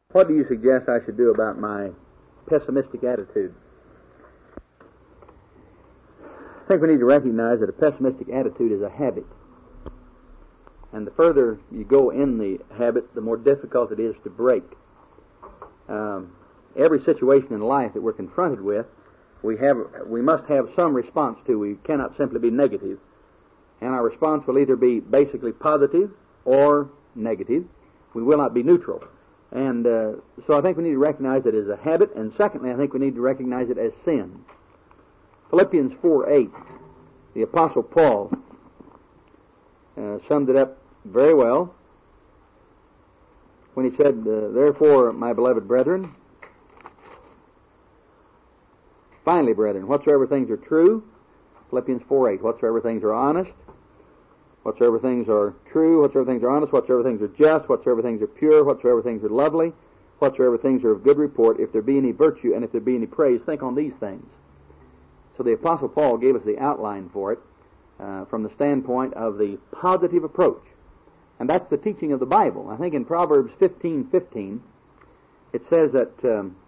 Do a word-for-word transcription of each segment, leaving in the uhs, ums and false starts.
What do you suggest I should do about my pessimistic attitude? I think we need to recognize that a pessimistic attitude is a habit. And the further you go in the habit, the more difficult it is to break. Um, every situation in life that we're confronted with, we have, we must have some response to. We cannot simply be negative. And our response will either be basically positive or negative. We will not be neutral. And uh, so I think we need to recognize it as a habit. And secondly, I think we need to recognize it as sin. Philippians four eight, the Apostle Paul uh, summed it up very well when he said, uh, Therefore, my beloved brethren, finally, brethren, whatsoever things are true, Philippians four eight, whatsoever things are honest, whatsoever things are true, whatsoever things are honest, whatsoever things are just, whatsoever things are pure, whatsoever things are lovely, whatsoever things are of good report, if there be any virtue and if there be any praise, think on these things. So the Apostle Paul gave us the outline for it uh, from the standpoint of the positive approach. And that's the teaching of the Bible. I think in Proverbs fifteen fifteen, it says that um,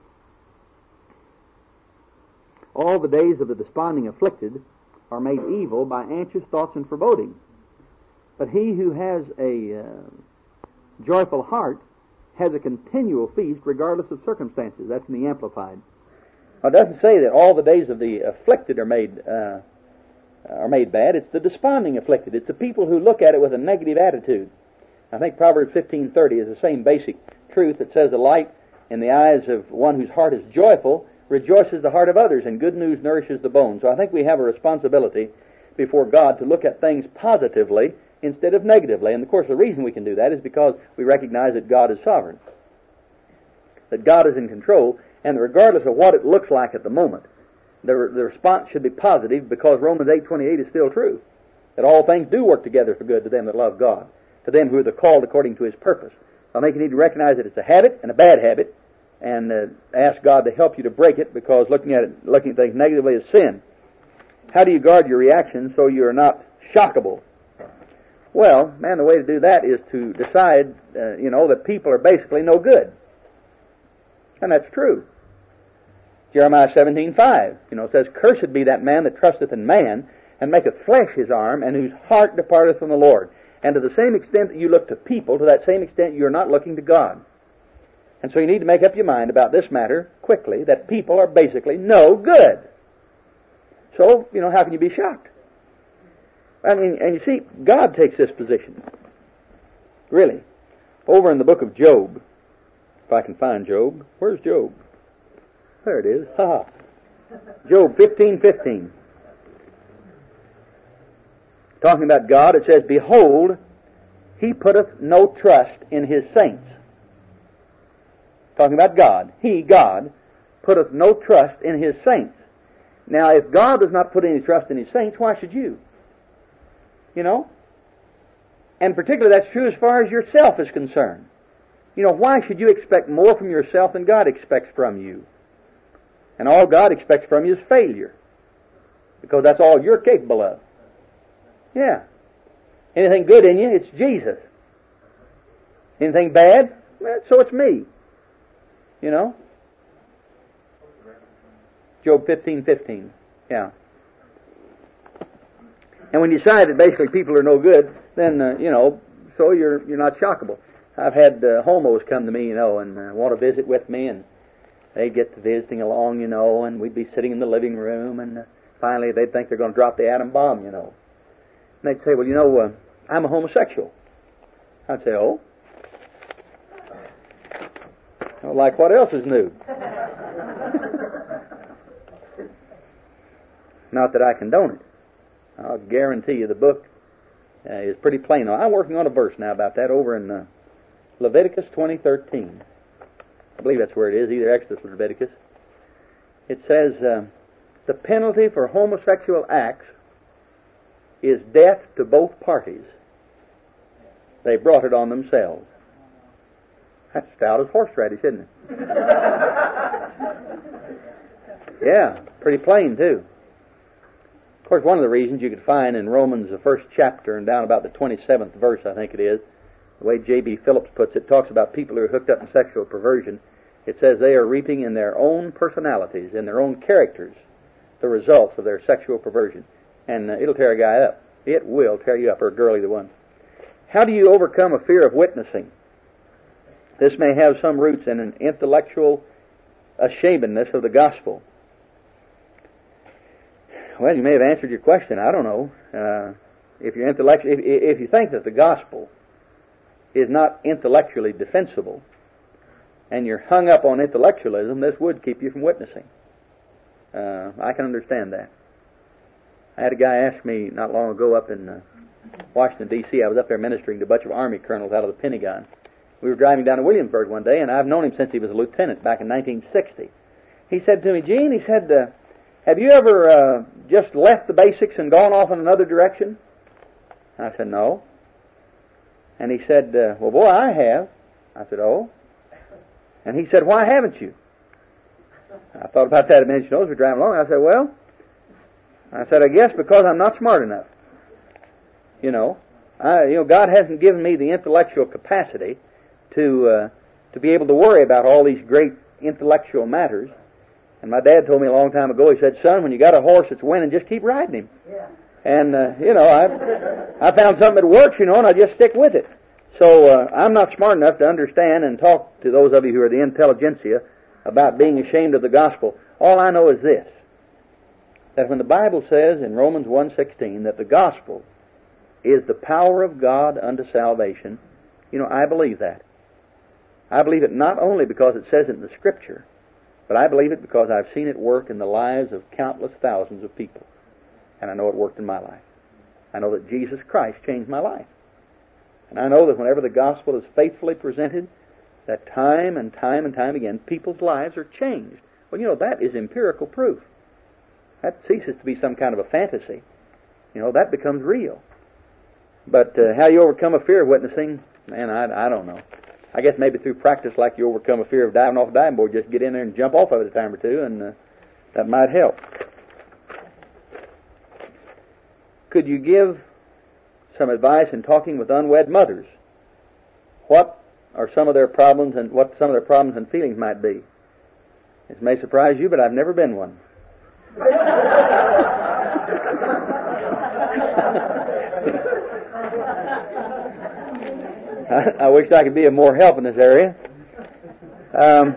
all the days of the desponding afflicted are made evil by anxious thoughts and foreboding. But he who has a uh, joyful heart has a continual feast regardless of circumstances. That's in the Amplified. Now, it doesn't say that all the days of the afflicted are made uh, are made bad. It's the desponding afflicted. It's the people who look at it with a negative attitude. I think Proverbs fifteen thirty is the same basic truth that says the light in the eyes of one whose heart is joyful rejoices the heart of others, and good news nourishes the bones. So I think we have a responsibility before God to look at things positively instead of negatively. And of course the reason we can do that is because we recognize that God is sovereign, that God is in control, and regardless of what it looks like at the moment, the, the response should be positive, because Romans eight twenty-eight is still true, that all things do work together for good to them that love God, to them who are the called according to His purpose. I think you need to recognize that it's a habit and a bad habit, and uh, ask God to help you to break it, because looking at it, looking at things negatively is sin. How do you guard your reaction so you are not shockable? Well, man, the way to do that is to decide, uh, you know, that people are basically no good. And that's true. Jeremiah seventeen five, you know, says, Cursed be that man that trusteth in man, and maketh flesh his arm, and whose heart departeth from the Lord. And to the same extent that you look to people, to that same extent you are not looking to God. And so you need to make up your mind about this matter quickly, that people are basically no good. So, you know, how can you be shocked? I mean, and you see, God takes this position. Really. Over in the book of Job, if I can find Job. Where's Job? There it is. Ha ha. Job fifteen fifteen. Talking about God, it says, Behold, He putteth no trust in His saints. Talking about God. He, God, putteth no trust in His saints. Now, if God does not put any trust in His saints, why should you? You know? And particularly that's true as far as yourself is concerned. You know, why should you expect more from yourself than God expects from you? And all God expects from you is failure, because that's all you're capable of. Yeah. Anything good in you, it's Jesus. Anything bad, well, so it's me. You know? Job fifteen fifteen. Yeah. And when you decide that basically people are no good, then, uh, you know, so you're you're not shockable. I've had uh, homos come to me, you know, and uh, want to visit with me, and they'd get to visiting along, you know, and we'd be sitting in the living room, and uh, finally they'd think they're going to drop the atom bomb, you know. And they'd say, well, you know, uh, I'm a homosexual. I'd say, oh? Well, like what else is new? Not that I condone it. I'll guarantee you the book uh, is pretty plain. Now, I'm working on a verse now about that over in uh, Leviticus twenty thirteen. I believe that's where it is, either Exodus or Leviticus. It says, uh, the penalty for homosexual acts is death to both parties. They brought it on themselves. That's stout as horseradish, isn't it? Yeah, pretty plain, too. Of course, one of the reasons you could find in Romans, the first chapter, and down about the twenty-seventh verse, I think it is, The way J B Phillips puts it, talks about people who are hooked up in sexual perversion. It says they are reaping in their own personalities, in their own characters, the results of their sexual perversion. And uh, it'll tear a guy up. It will tear you up, or a girl, either one. How do you overcome a fear of witnessing? This may have some roots in an intellectual ashamedness of the gospel. Well, you may have answered your question. I don't know. Uh, if you're intellect, if, if you think that the gospel is not intellectually defensible, and you're hung up on intellectualism, this would keep you from witnessing. Uh, I can understand that. I had a guy ask me not long ago up in uh, Washington, D C I was up there ministering to a bunch of Army colonels out of the Pentagon. We were driving down to Williamsburg one day, and I've known him since he was a lieutenant back in nineteen sixty. He said to me, Gene, he said, uh, have you ever uh, just left the basics and gone off in another direction? And I said, no. And he said, uh, well, boy, I have. I said, oh. And he said, why haven't you? I thought about that a minute. You know, as we're driving along, I said, well, I said, I guess because I'm not smart enough. You know, I, you know, God hasn't given me the intellectual capacity to uh, to be able to worry about all these great intellectual matters. And my dad told me a long time ago, he said, son, when you got a horse that's winning, just keep riding him. Yeah. And, uh, you know, I I found something that works, you know, and I just stick with it. So uh, I'm not smart enough to understand and talk to those of you who are the intelligentsia about being ashamed of the gospel. All I know is this, that when the Bible says in Romans one sixteen that the gospel is the power of God unto salvation, you know, I believe that. I believe it not only because it says it in the Scripture, but I believe it because I've seen it work in the lives of countless thousands of people. And I know it worked in my life. I know that Jesus Christ changed my life. And I know that whenever the gospel is faithfully presented, that time and time and time again, people's lives are changed. Well, you know, that is empirical proof. That ceases to be some kind of a fantasy. You know, that becomes real. But uh, how you overcome a fear of witnessing, man, I, I don't know. I guess maybe through practice like you overcome a fear of diving off a diving board, just get in there and jump off of it a time or two, and uh, that might help. Could you give some advice in talking with unwed mothers? What are some of their problems and what some of their problems and feelings might be? This may surprise you, but I've never been one. I, I wish I could be of more help in this area. Um,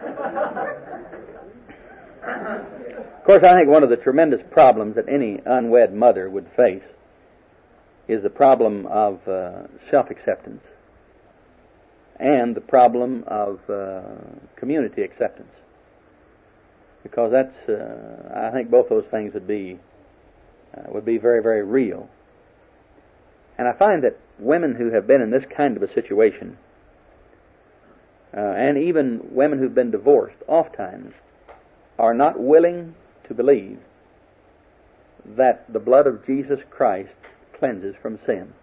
of course, I think one of the tremendous problems that any unwed mother would face is the problem of uh, self-acceptance and the problem of uh, community acceptance. Because that's, uh, I think both those things would be uh, would be very, very real. And I find that women who have been in this kind of a situation, uh, and even women who've been divorced, oftentimes are not willing to believe that the blood of Jesus Christ cleanses from sin.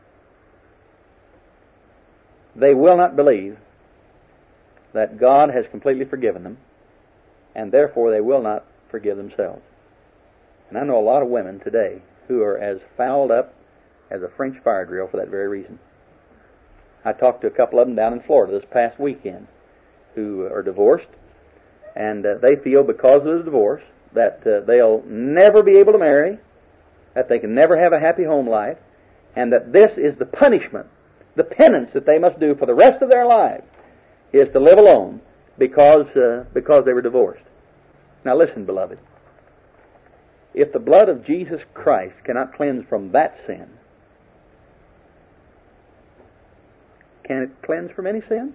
They will not believe that God has completely forgiven them, and therefore they will not forgive themselves. And I know a lot of women today who are as fouled up as a French fire drill for that very reason. I talked to a couple of them down in Florida this past weekend who are divorced, and uh, they feel because of the divorce that uh, they'll never be able to marry, that they can never have a happy home life, and that this is the punishment, the penance that they must do for the rest of their lives is to live alone because uh, because they were divorced. Now listen, beloved. If the blood of Jesus Christ cannot cleanse from that sin, can it cleanse from any sin?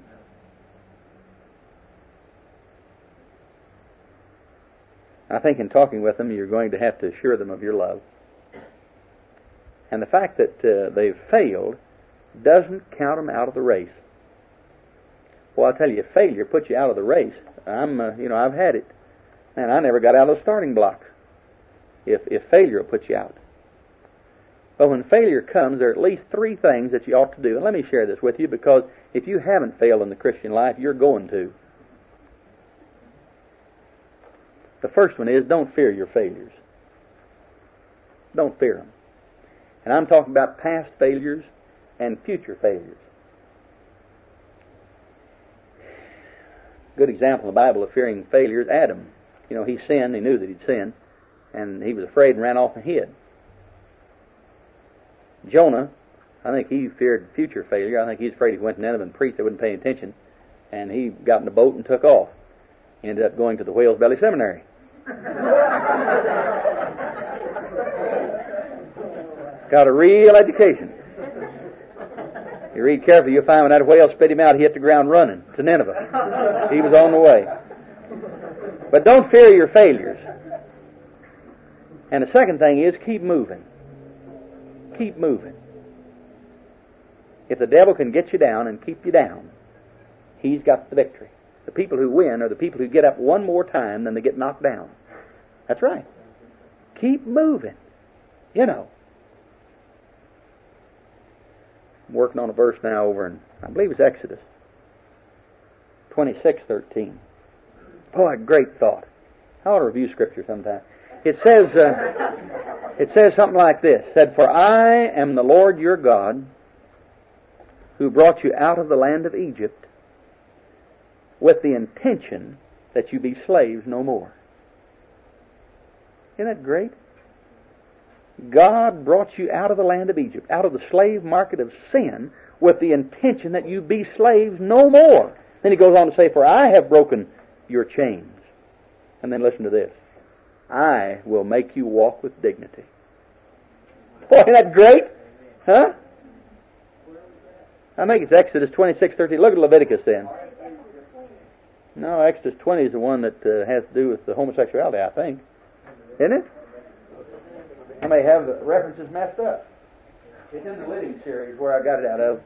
I think in talking with them, you're going to have to assure them of your love. And the fact that uh, they've failed doesn't count them out of the race. Well, I'll tell you, if failure puts you out of the race, I'm, uh, you know, I've had it. Man, I never got out of the starting blocks. If if failure will put you out. But when failure comes, there are at least three things that you ought to do. And let me share this with you, because if you haven't failed in the Christian life, you're going to. The first one is, don't fear your failures. Don't fear them. And I'm talking about past failures and future failures. good example in the Bible of fearing failure is Adam. You know, he sinned, he knew that he'd sinned, and he was afraid and ran off and hid. Jonah, I think he feared future failure. I think he's afraid he went to Nineveh and preached, they wouldn't pay attention, and he got in the boat and took off. He ended up going to the Whale's Belly Seminary. Got a real education. You read carefully, you'll find when that whale spit him out, he hit the ground running to Nineveh. He was on the way. But don't fear your failures. And the second thing is, keep moving. Keep moving. If the devil can get you down and keep you down, he's got the victory. The people who win are the people who get up one more time than they get knocked down. That's right. Keep moving. You know. I'm working on a verse now over in, I believe it's Exodus twenty-six thirteen. Boy, great thought. I ought to review Scripture sometime. It says, uh, it says something like this. It said, "For I am the Lord your God, who brought you out of the land of Egypt, with the intention that you be slaves no more." Isn't that great? God brought you out of the land of Egypt, out of the slave market of sin, with the intention that you be slaves no more. Then he goes on to say, "For I have broken your chains." And then listen to this. "I will make you walk with dignity." Boy, isn't that great? Huh? I think it's Exodus twenty-six thirteen. Look at Leviticus then. No, Exodus twenty is the one that uh, has to do with the homosexuality, I think. Isn't it? I may have the references messed up. It's in the Living series where I got it out of.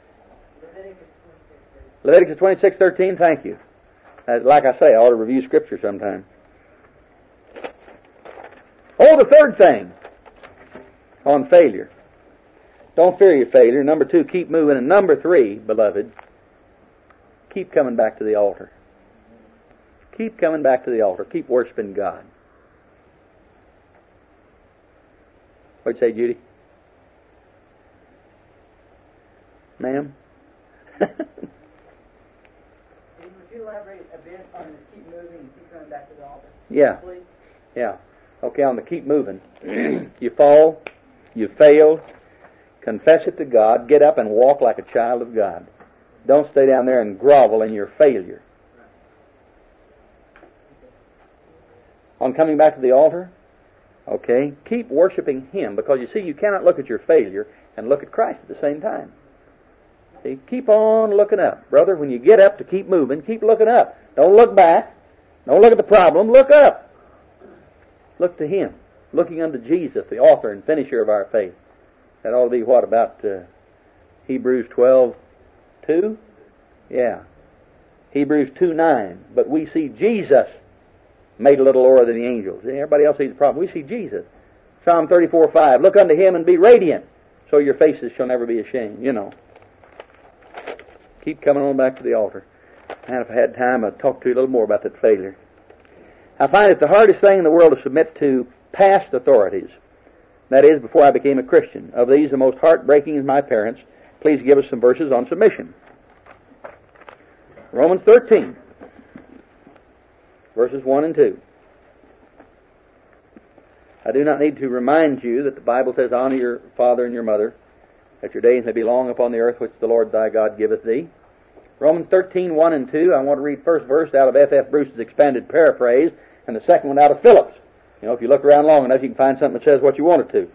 Leviticus twenty-six thirteen, thank you. Uh, like I say, I ought to review Scripture sometime. Oh, the third thing on failure. Don't fear your failure. Number two, keep moving. And number three, beloved, keep coming back to the altar. Keep coming back to the altar. Keep worshiping God. What'd you say, Judy? Ma'am? Would you elaborate a bit on the keep moving and keep coming back to the altar? Yeah. Please? Yeah. Okay, on the keep moving. You fall, you fail, confess it to God, get up and walk like a child of God. Don't stay down there and grovel in your failure. On coming back to the altar, okay, keep worshiping Him, because you see, you cannot look at your failure and look at Christ at the same time. See, keep on looking up. Brother, when you get up to keep moving, keep looking up. Don't look back. Don't look at the problem. Look up. Look to Him. Looking unto Jesus, the author and finisher of our faith. That ought to be what, about uh, Hebrews twelve two? Yeah. Hebrews two nine. But we see Jesus made a little lower than the angels. Everybody else sees the problem. We see Jesus. Psalm thirty-four five. Look unto Him and be radiant, so your faces shall never be ashamed. You know. Keep coming on back to the altar. And if I had time, I'd talk to you a little more about that failure. I find it the hardest thing in the world to submit to past authorities. That is, before I became a Christian. Of these, the most heartbreaking is my parents. Please give us some verses on submission. Romans thirteen, verses one and two. I do not need to remind you that the Bible says, "Honor your father and your mother, that your days may be long upon the earth which the Lord thy God giveth thee." Romans thirteen, one and two. I want to read first verse out of F F Bruce's expanded paraphrase, and the second one out of Phillips. You know, if you look around long enough, you can find something that says what you want it to.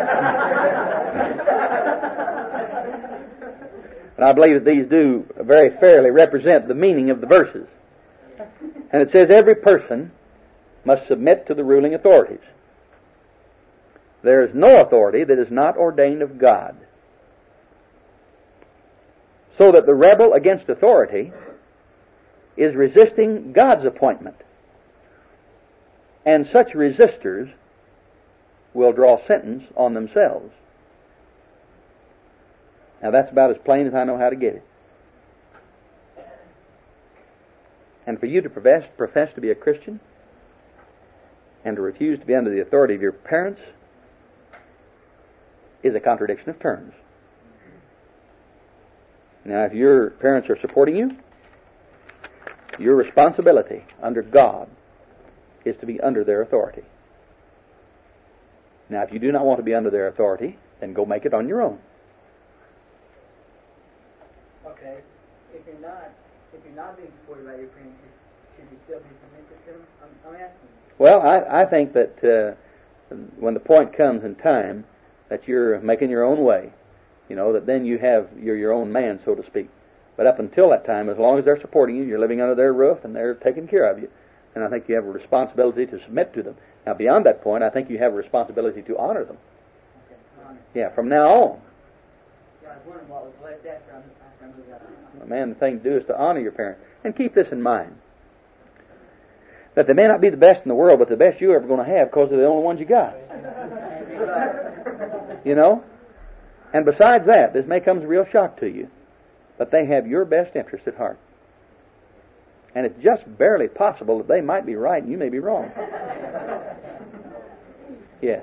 And I believe that these do very fairly represent the meaning of the verses. And it says, every person must submit to the ruling authorities. There is no authority that is not ordained of God. So that the rebel against authority is resisting God's appointment. And such resistors will draw sentence on themselves. Now that's about as plain as I know how to get it. And for you to profess, profess to be a Christian and to refuse to be under the authority of your parents is a contradiction of terms. Now, if your parents are supporting you, Your responsibility under God is to be under their authority. Now, if you do not want to be under their authority, then go make it on your own. Okay. If you're not, if you're not being supported by your parents, should you still be submissive to them? I'm, I'm asking. Well, I, I think that uh, when the point comes in time that you're making your own way, you know, that then you have you're your own man, so to speak. But up until that time, as long as they're supporting you, you're living under their roof and they're taking care of you. And I think you have a responsibility to submit to them. Now, beyond that point, I think you have a responsibility to honor them. Okay, honor. Yeah, from now on. Yeah, I was wondering what was left after I moved out. Man, the thing to do is to honor your parents. And keep this in mind. That they may not be the best in the world, but the best you're ever going to have because they're the only ones you got. You know? And besides that, this may come as a real shock to you, but they have your best interest at heart. And it's just barely possible that they might be right and you may be wrong. Yes.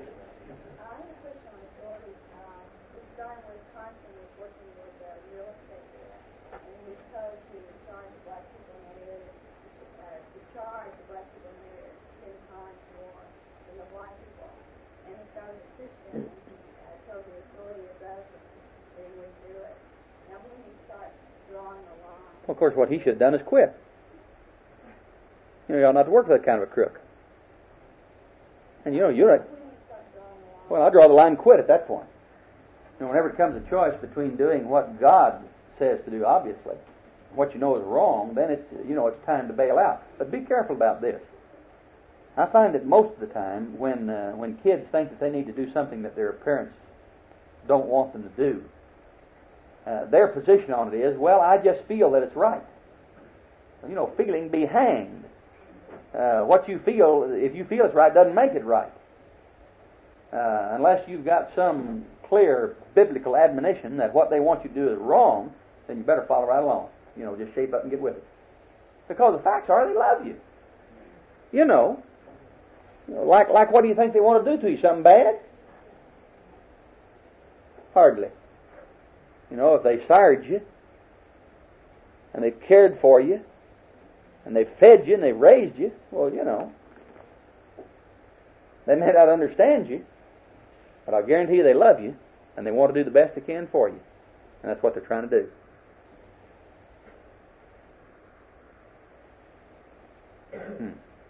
Well, of course, what he should have done is quit. You know, you ought not to work for that kind of a crook. And you know, you're right. Well, I'll draw the line and quit at that point. You know, whenever it comes a choice between doing what God says to do, obviously, what you know is wrong, then it's, you know, it's time to bail out. But be careful about this. I find that most of the time when uh, when kids think that they need to do something that their parents don't want them to do, uh, their position on it is, well, I just feel that it's right. You know, feeling be hanged. Uh, what you feel, if you feel it's right, doesn't make it right. Uh, unless you've got some clear biblical admonition that what they want you to do is wrong, then you better follow right along. You know, just shape up and get with it. Because the facts are they love you. You know, you know like, like what do you think they want to do to you? Something bad? Hardly. You know, if they sired you, and they've cared for you, and they've fed you, and they've raised you, well, you know, they may not understand you, but I'll guarantee you they love you, and they want to do the best they can for you. And that's what they're trying to do. Hmm.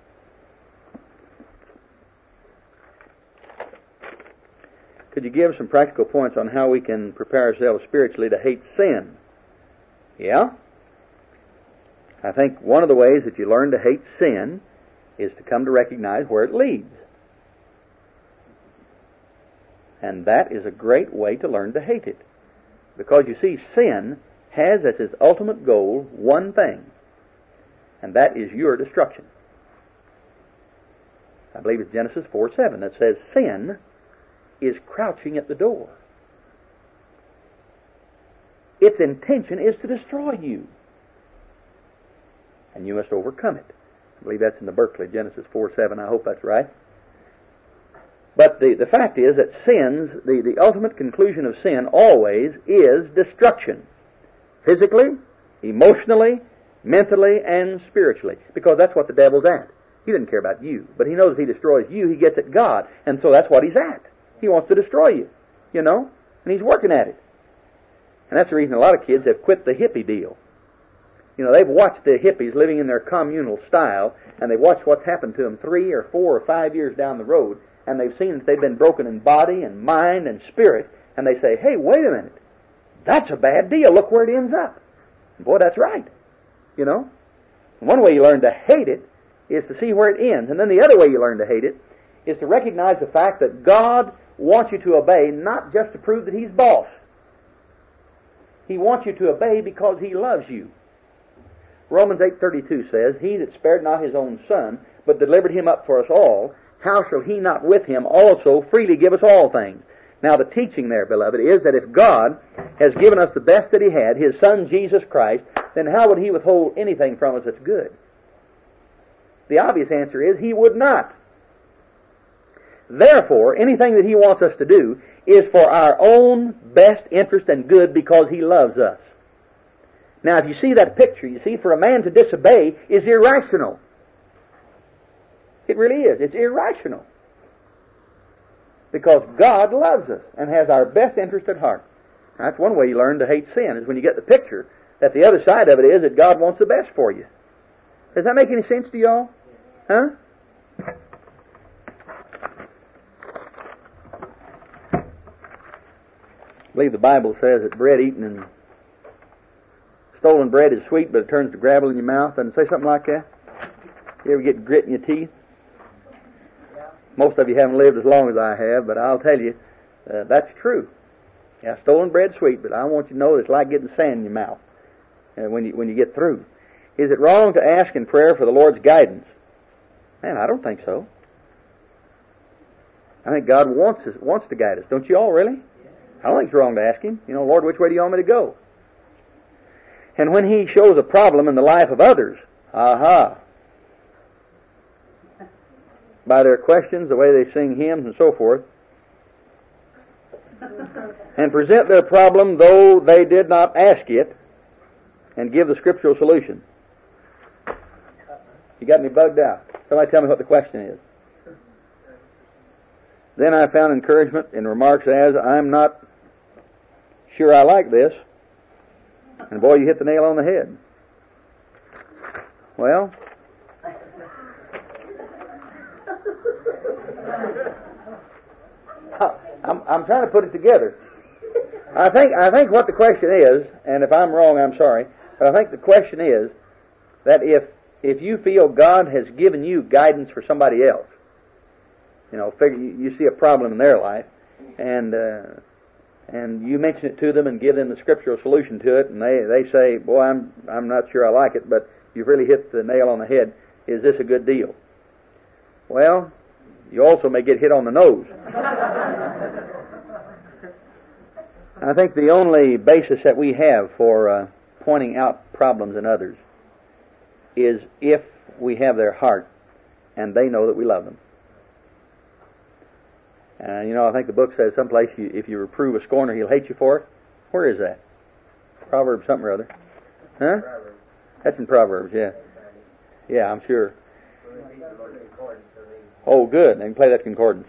Could you give some practical points on how we can prepare ourselves spiritually to hate sin? Yeah. I think one of the ways that you learn to hate sin is to come to recognize where it leads. And that is a great way to learn to hate it. Because you see, sin has as its ultimate goal one thing, and that is your destruction. I believe it's Genesis four seven that says sin is crouching at the door. Its intention is to destroy you. And you must overcome it. I believe that's in the Berkeley, Genesis four seven. I hope that's right. But the, the fact is that sins, the, the ultimate conclusion of sin always is destruction. Physically, emotionally, mentally, and spiritually. Because that's what the devil's at. He doesn't care about you. But he knows if he destroys you, he gets at God. And so that's what he's at. He wants to destroy you. You know? And he's working at it. And that's the reason a lot of kids have quit the hippie deal. You know, they've watched the hippies living in their communal style, and they've watched what's happened to them three or four or five years down the road, and they've seen that they've been broken in body and mind and spirit, and they say, hey, wait a minute, that's a bad deal, look where it ends up. And boy, that's right, you know. And one way you learn to hate it is to see where it ends, and then the other way you learn to hate it is to recognize the fact that God wants you to obey not just to prove that He's boss. He wants you to obey because He loves you. Romans eight thirty-two says, He that spared not His own Son, but delivered Him up for us all, how shall He not with Him also freely give us all things? Now the teaching there, beloved, is that if God has given us the best that He had, His Son Jesus Christ, then how would He withhold anything from us that's good? The obvious answer is He would not. Therefore, anything that He wants us to do is for our own best interest and good because He loves us. Now, if you see that picture, you see, for a man to disobey is irrational. It really is. It's irrational. Because God loves us and has our best interest at heart. That's one way you learn to hate sin, is when you get the picture that the other side of it is that God wants the best for you. Does that make any sense to y'all? Huh? I believe the Bible says that bread eaten and stolen bread is sweet, but it turns to gravel in your mouth. Doesn't it say something like that? You ever get grit in your teeth? Most of you haven't lived as long as I have, but I'll tell you, uh, that's true. Yeah, stolen bread's sweet, but I want you to know it's like getting sand in your mouth uh, when you when you get through. Is it wrong to ask in prayer for the Lord's guidance? Man, I don't think so. I think God wants us, wants to guide us. Don't you all, really? I don't think it's wrong to ask Him. You know, Lord, which way do you want me to go? And when He shows a problem in the life of others, aha, by their questions, the way they sing hymns and so forth, and present their problem though they did not ask it, and give the scriptural solution. You got me bugged out. Somebody tell me what the question is. Then I found encouragement in remarks as, I'm not sure I like this. And boy, you hit the nail on the head. Well, I'm, I'm trying to put it together. I think I think what the question is, and if I'm wrong, I'm sorry, but I think the question is that if if you feel God has given you guidance for somebody else, you know, figure you, you see a problem in their life, and uh, and you mention it to them and give them the scriptural solution to it, and they they say, boy, I'm I'm not sure I like it, but you've really hit the nail on the head. Is this a good deal? Well, you also may get hit on the nose. I think the only basis that we have for uh, pointing out problems in others is if we have their heart and they know that we love them. And, uh, you know, I think the book says someplace, you, if you reprove a scorner, he'll hate you for it. Where is that? Proverbs something or other. Huh? That's in Proverbs, yeah. Yeah, I'm sure. Oh, good. They can play that concordance.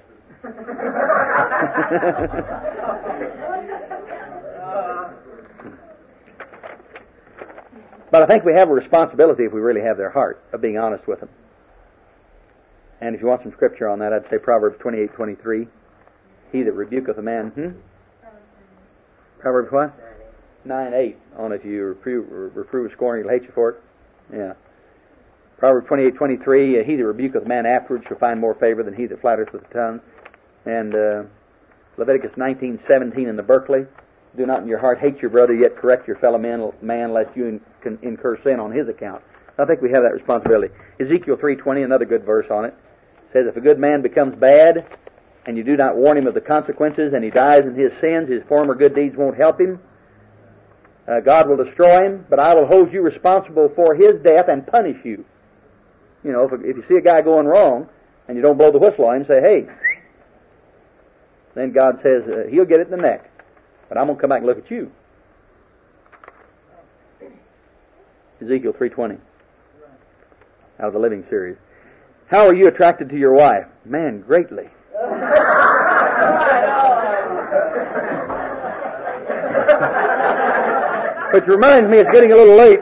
But I think we have a responsibility, if we really have their heart, of being honest with them. And if you want some scripture on that, I'd say Proverbs twenty-eight twenty-three. He that rebuketh a man, hmm? Proverbs what? nine eight. On if you reprove, reprove a scorner, he'll hate you for it. Yeah. Proverbs twenty-eight twenty-three. He that rebuketh a man afterwards shall find more favor than he that flattereth with the tongue. And uh, Leviticus nineteen seventeen in the Berkeley. Do not in your heart hate your brother, yet correct your fellow man, man lest you in, can incur sin on his account. I think we have that responsibility. Ezekiel three twenty, another good verse on it, says, if a good man becomes bad, and you do not warn him of the consequences, and he dies in his sins, his former good deeds won't help him. Uh, God will destroy him, but I will hold you responsible for his death and punish you. You know, if, if you see a guy going wrong, and you don't blow the whistle on him, say, hey, then God says, uh, he'll get it in the neck. But I'm going to come back and look at you. Ezekiel three twenty. Out of the Living Series. How are you attracted to your wife? Man, greatly. Which reminds me it's getting a little late.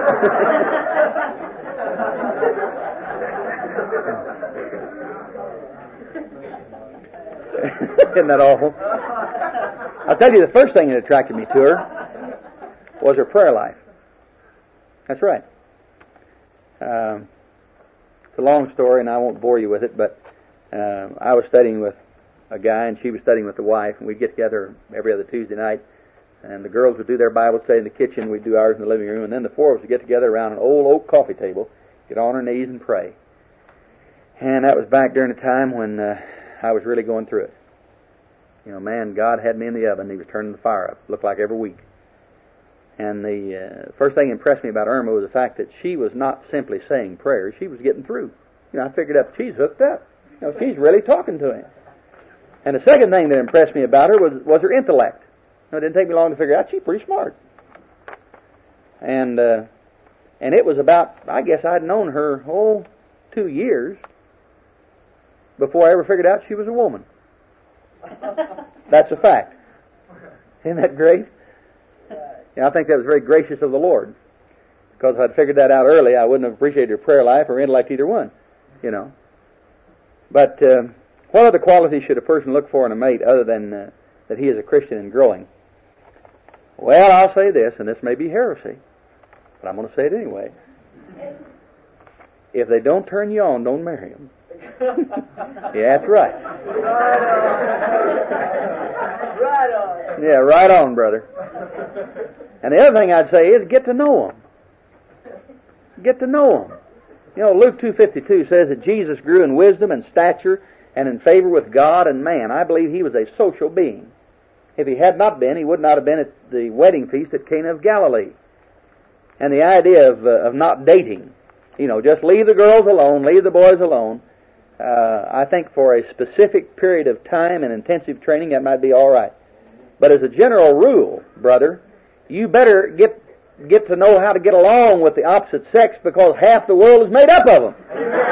Isn't that awful? I'll tell you, the first thing that attracted me to her was her prayer life. That's right. Um, it's a long story, and I won't bore you with it, but uh, I was studying with a guy, and she was studying with the wife, and we'd get together every other Tuesday night, and the girls would do their Bible study in the kitchen, we'd do ours in the living room, and then the four of us would get together around an old oak coffee table, get on our knees and pray. And that was back during a time when uh, I was really going through it. You know, man, God had me in the oven. He was turning the fire up. Looked like every week. And the uh, first thing that impressed me about Irma was the fact that she was not simply saying prayers. She was getting through. You know, I figured up, she's hooked up. You know, she's really talking to him. And the second thing that impressed me about her was, was her intellect. You know, it didn't take me long to figure out she's pretty smart. And uh, and it was about, I guess I'd known her, oh, two years before I ever figured out she was a woman. That's a fact. Isn't that great? Yeah, I think that was very gracious of the Lord. Because if I'd figured that out early, I wouldn't have appreciated her prayer life or intellect, either one. You know. But uh, what other qualities should a person look for in a mate other than uh, that he is a Christian and growing? Well, I'll say this, and this may be heresy, but I'm going to say it anyway. If they don't turn you on, don't marry them. Yeah, that's right. Right on. Yeah, right on, brother. And the other thing I'd say is get to know them. Get to know them. You know, Luke two fifty-two says that Jesus grew in wisdom and stature and in favor with God and man. I believe he was a social being. If he had not been, he would not have been at the wedding feast at Cana of Galilee. And the idea of, uh, of not dating, you know, just leave the girls alone, leave the boys alone, uh, I think for a specific period of time and intensive training, that might be all right. But as a general rule, brother, you better get get to know how to get along with the opposite sex, because half the world is made up of them.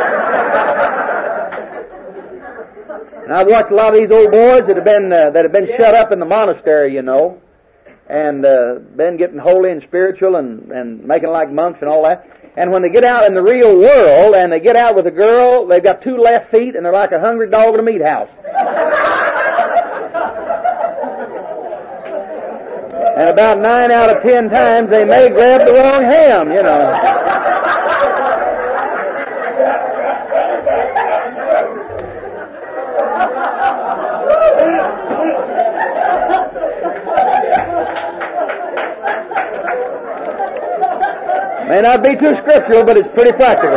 And I've watched a lot of these old boys that have been uh, that have been shut up in the monastery, you know, and uh, been getting holy and spiritual and, and making like monks and all that. And when they get out in the real world and they get out with a girl, they've got two left feet and they're like a hungry dog in a meat house. And about nine out of ten times they may grab the wrong ham, you know. May not be too scriptural, but it's pretty practical.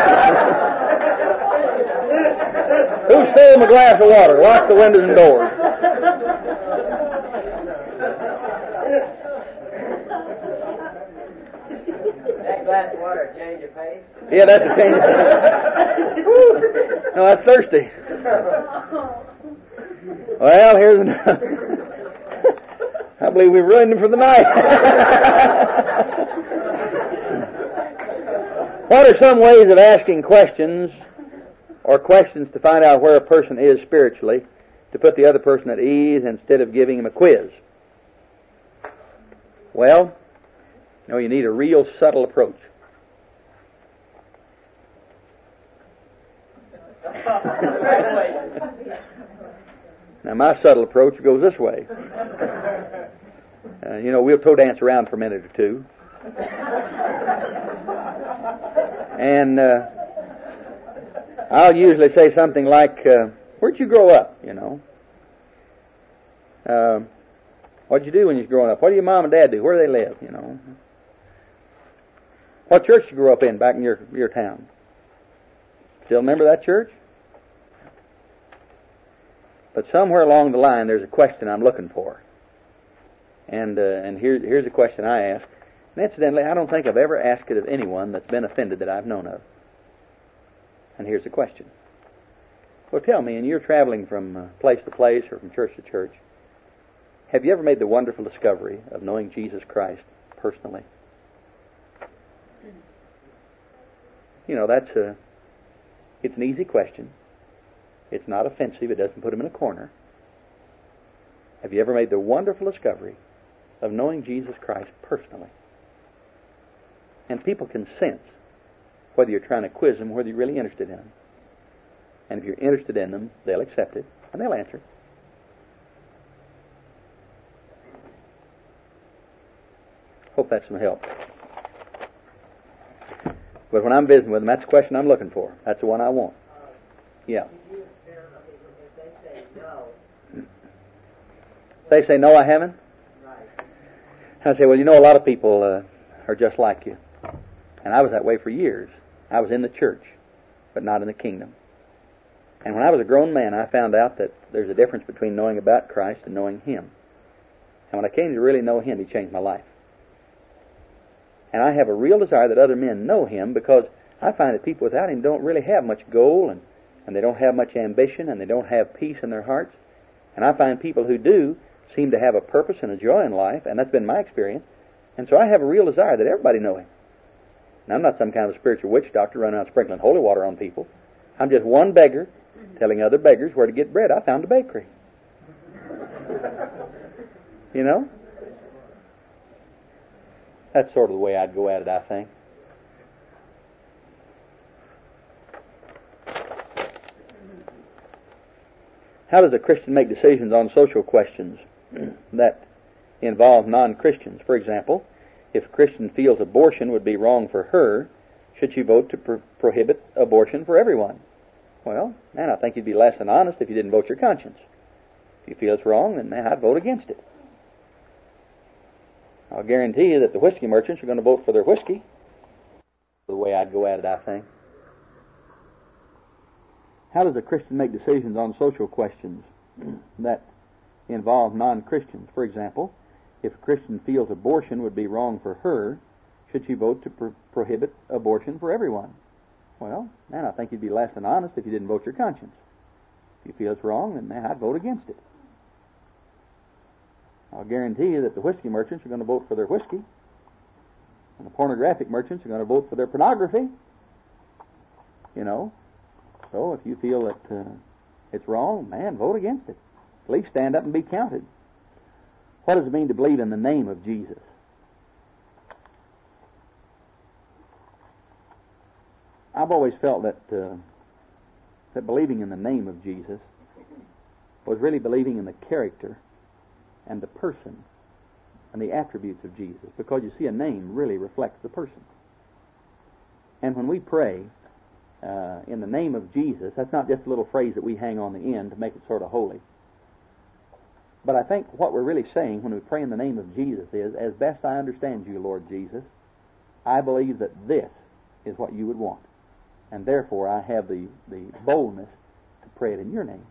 Who stole my glass of water? Lock the windows and doors. That glass of water change your face? Yeah, that's a change. No, that's thirsty. Well, here's another. I believe we've ruined him for the night. What are some ways of asking questions or questions to find out where a person is spiritually, to put the other person at ease instead of giving him a quiz? Well, you know, you need a real subtle approach. Now, my subtle approach goes this way. Uh, you know, we'll toe dance around for a minute or two. And uh, I'll usually say something like, uh, where'd you grow up, you know? Uh, what'd you do when you was growing up? What do your mom and dad do? Where do they live, you know? What church did you grow up in back in your, your town? Still remember that church? But somewhere along the line there's a question I'm looking for. And uh, and here, here's a question I ask. And incidentally, I don't think I've ever asked it of anyone that's been offended that I've known of. And here's the question. Well, tell me, and you're traveling from uh, place to place or from church to church, have you ever made the wonderful discovery of knowing Jesus Christ personally? You know, that's a, it's an easy question. It's not offensive. It doesn't put him in a corner. Have you ever made the wonderful discovery of knowing Jesus Christ personally? And people can sense whether you're trying to quiz them, whether you're really interested in them. And if you're interested in them, they'll accept it, and they'll answer. Hope that's some help. But when I'm visiting with them, that's the question I'm looking for. That's the one I want. Yeah. They say, no, I haven't. I say, well, you know, a lot of people uh, are just like you. And I was that way for years. I was in the church, but not in the kingdom. And when I was a grown man, I found out that there's a difference between knowing about Christ and knowing Him. And when I came to really know Him, He changed my life. And I have a real desire that other men know Him, because I find that people without Him don't really have much goal, and, and they don't have much ambition, and they don't have peace in their hearts. And I find people who do seem to have a purpose and a joy in life, and that's been my experience. And so I have a real desire that everybody know Him. Now, I'm not some kind of spiritual witch doctor running out sprinkling holy water on people. I'm just one beggar telling other beggars where to get bread. I found a bakery. You know? That's sort of the way I'd go at it, I think. How does a Christian make decisions on social questions that involve non-Christians? For example, if a Christian feels abortion would be wrong for her, should she vote to pro- prohibit abortion for everyone? Well, man, I think you'd be less than honest if you didn't vote your conscience. If you feel it's wrong, then man, I'd vote against it. I'll guarantee you that the whiskey merchants are going to vote for their whiskey. The way I'd go at it, I think. How does a Christian make decisions on social questions that involve non-Christians? For example, if a Christian feels abortion would be wrong for her, should she vote to pro- prohibit abortion for everyone? Well, man, I think you'd be less than honest if you didn't vote your conscience. If you feel it's wrong, then man, I'd vote against it. I'll guarantee you that the whiskey merchants are going to vote for their whiskey, and the pornographic merchants are going to vote for their pornography. You know, so if you feel that uh, it's wrong, man, vote against it. At least stand up and be counted. What does it mean to believe in the name of Jesus? I've always felt that uh, that believing in the name of Jesus was really believing in the character and the person and the attributes of Jesus, because you see, a name really reflects the person. And when we pray uh, in the name of Jesus, that's not just a little phrase that we hang on the end to make it sort of holy. But I think what we're really saying when we pray in the name of Jesus is, as best I understand you, Lord Jesus, I believe that this is what you would want. And therefore I have the, the boldness to pray it in your name.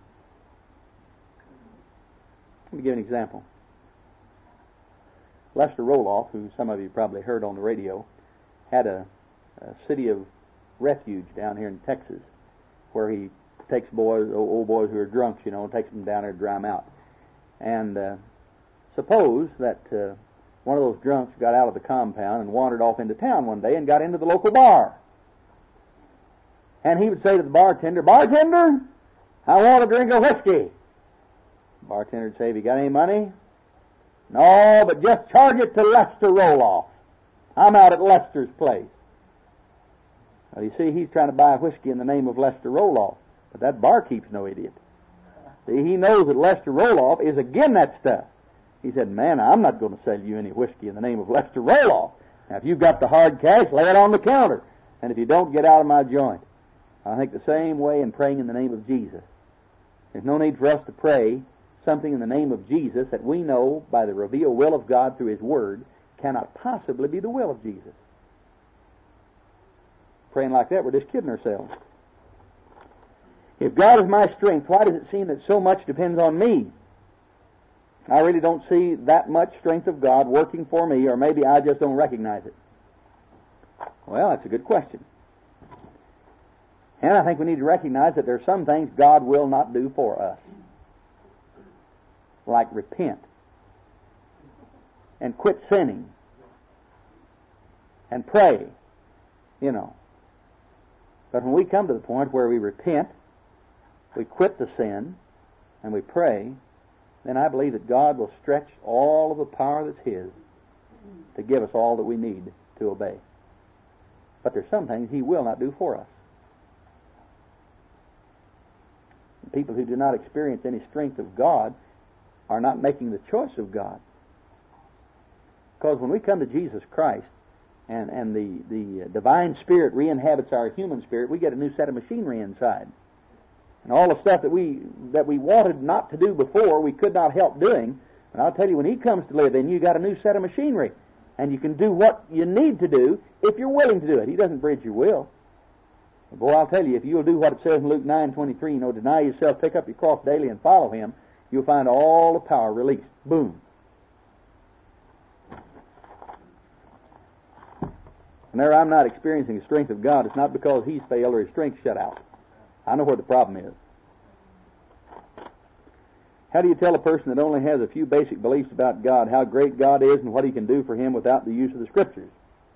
Let me give an example. Lester Roloff, who some of you probably heard on the radio, had a, a city of refuge down here in Texas where he takes boys, old boys who are drunks, you know, takes them down there to dry them out. And uh, suppose that uh, one of those drunks got out of the compound and wandered off into town one day and got into the local bar. And he would say to the bartender, "Bartender, I want a drink of whiskey." The bartender would say, "Have you got any money?" "No, but just charge it to Lester Roloff. I'm out at Lester's place." Well, you see, he's trying to buy whiskey in the name of Lester Roloff, but that barkeep's no idiot. See, he knows that Lester Roloff is again that stuff. He said, "Man, I'm not going to sell you any whiskey in the name of Lester Roloff. Now, if you've got the hard cash, lay it on the counter. And if you don't, get out of my joint." I think the same way in praying in the name of Jesus. There's no need for us to pray something in the name of Jesus that we know by the revealed will of God through His Word cannot possibly be the will of Jesus. Praying like that, we're just kidding ourselves. If God is my strength, why does it seem that so much depends on me? I really don't see that much strength of God working for me, or maybe I just don't recognize it. Well, that's a good question. And I think we need to recognize that there are some things God will not do for us. Like repent. And quit sinning. And pray. You know. But when we come to the point where we repent, we quit the sin, and we pray, then I believe that God will stretch all of the power that's His to give us all that we need to obey. But there's some things He will not do for us. People who do not experience any strength of God are not making the choice of God. Because when we come to Jesus Christ and, and the, the divine spirit re-inhabits our human spirit, we get a new set of machinery inside. And all the stuff that we that we wanted not to do before, we could not help doing. And I'll tell you, when He comes to live in you, you got a new set of machinery. And you can do what you need to do if you're willing to do it. He doesn't bridge your will. Boy, I'll tell you, if you'll do what it says in Luke nine twenty-three, you know, deny yourself, pick up your cross daily, and follow Him, you'll find all the power released. Boom. And there I'm not experiencing the strength of God. It's not because He's failed or His strength shut out. I know where the problem is. How do you tell a person that only has a few basic beliefs about God, how great God is and what He can do for him without the use of the Scriptures?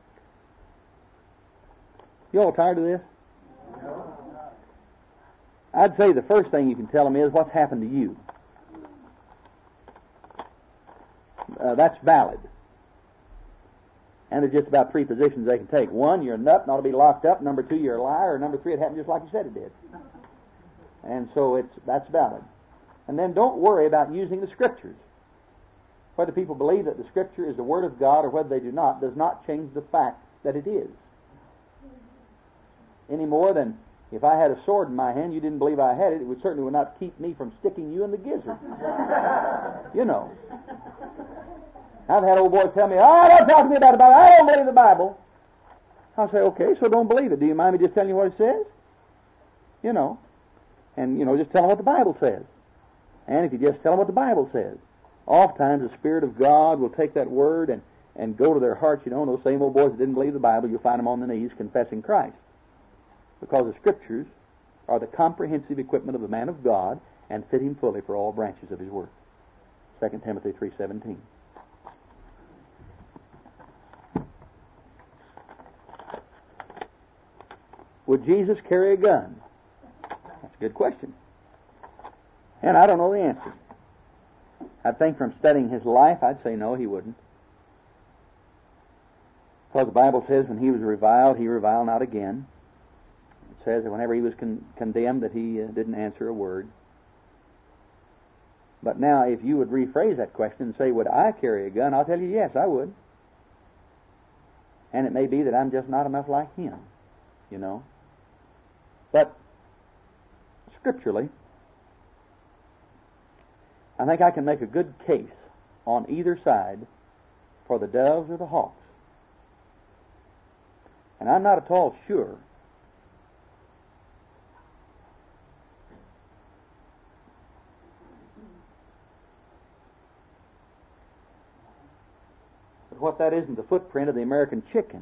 You all tired of this? No. I'd say the first thing you can tell them is what's happened to you. Uh, that's valid. And there's just about three positions they can take. One, you're a nut and ought to be locked up. Number two, you're a liar. Or number three, it happened just like you said it did. And so it's that's valid. And then don't worry about using the Scriptures. Whether people believe that the Scripture is the Word of God or whether they do not does not change the fact that it is. Any more than if I had a sword in my hand, you didn't believe I had it, it would certainly would not keep me from sticking you in the gizzard. You know. I've had old boys tell me, oh, don't talk to me about the Bible. I don't believe the Bible. I'll say, okay, so don't believe it. Do you mind me just telling you what it says? You know. And, you know, just tell them what the Bible says. And if you just tell them what the Bible says, oftentimes the Spirit of God will take that word and, and go to their hearts. You know, those same old boys that didn't believe the Bible, you'll find them on their knees confessing Christ. Because the Scriptures are the comprehensive equipment of the man of God and fit him fully for all branches of his work. Second Timothy three seventeen. Would Jesus carry a gun? That's a good question. And I don't know the answer. I think from studying his life, I'd say no, he wouldn't. Because the Bible says when he was reviled, he reviled not again. It says that whenever he was con- condemned that he uh, didn't answer a word. But now if you would rephrase that question and say, would I carry a gun? I'll tell you, yes, I would. And it may be that I'm just not enough like him, you know. But scripturally, I think I can make a good case on either side for the doves or the hawks. And I'm not at all sure but what that isn't the footprint of the American chicken.